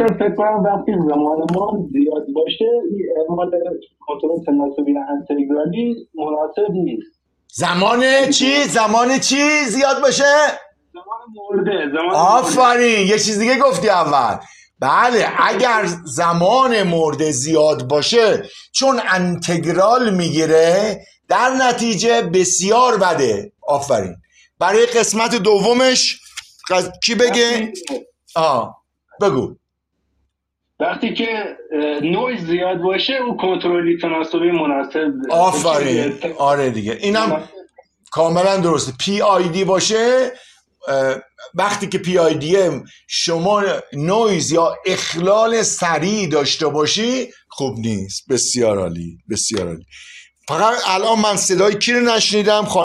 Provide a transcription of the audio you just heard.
فکر کنم وقتی زمان ما زیاد باشه این اعمال کنترل تناسبی انتگرالی مناسب نیست. زمان چی زیاد باشه؟ زمان آفرین، یه چیز دیگه گفتی اول. بله، اگر زمان مرده زیاد باشه چون انتگرال میگیره در نتیجه بسیار بده. آفرین. برای قسمت دومش کی بگه؟ بگو. وقتی که نویز زیاد باشه او کنترلی تناسبی مناسب. آفرین. آره دیگه، اینم کاملا درسته. پی آی دی باشه، وقتی که پی آی دی شما نویز یا اخلال سریع داشته باشی خوب نیست. بسیار عالی، بسیار عالی. فقط الان من صدای کی رو نشنیدم؟